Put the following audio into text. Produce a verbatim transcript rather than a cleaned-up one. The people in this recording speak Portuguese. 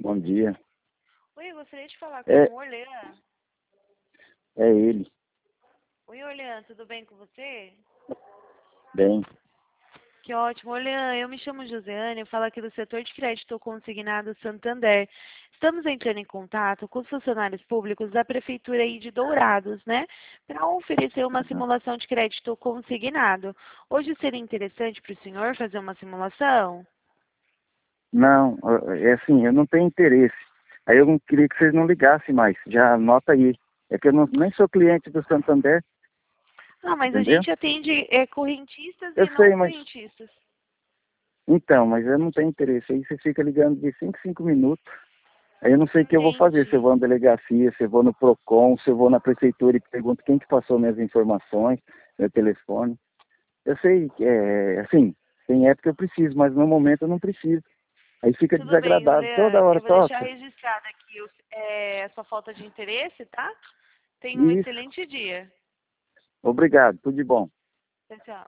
Bom dia. Oi, eu gostaria de falar com É, o Orlean. é ele. Oi, Orlean, tudo bem com você? Bem, Que ótimo. Orlean, eu me chamo Josiane, eu falo aqui do setor de crédito consignado Santander. Estamos entrando em contato com os funcionários públicos da Prefeitura aí de Dourados, né? Para oferecer uma aham. simulação de crédito consignado. Hoje seria interessante para o senhor fazer uma simulação? Não, é assim, eu não tenho interesse. Aí eu não queria que vocês não ligassem mais. Já anota aí. É que eu não, nem sou cliente do Santander, Ah, mas a entendeu? gente atende é, correntistas Eu e não sei, mas... correntistas. Então, mas eu não tenho interesse. Aí você fica ligando de cinco em cinco minutos. Aí eu não sei o que eu vou fazer. Se eu Entendi. vou na delegacia, se eu vou no Procon, se eu vou na prefeitura e pergunto quem que passou minhas informações, meu telefone. Eu sei que, é, assim, tem época que eu preciso, mas no momento eu não preciso. Aí fica Tudo bem, desagradável. Toda Orlean. hora Eu vou deixar toca. registrado aqui o- é, a sua falta de interesse, tá? Tenha um Isso. excelente dia. Obrigado. Tudo de bom. Tchau, tchau.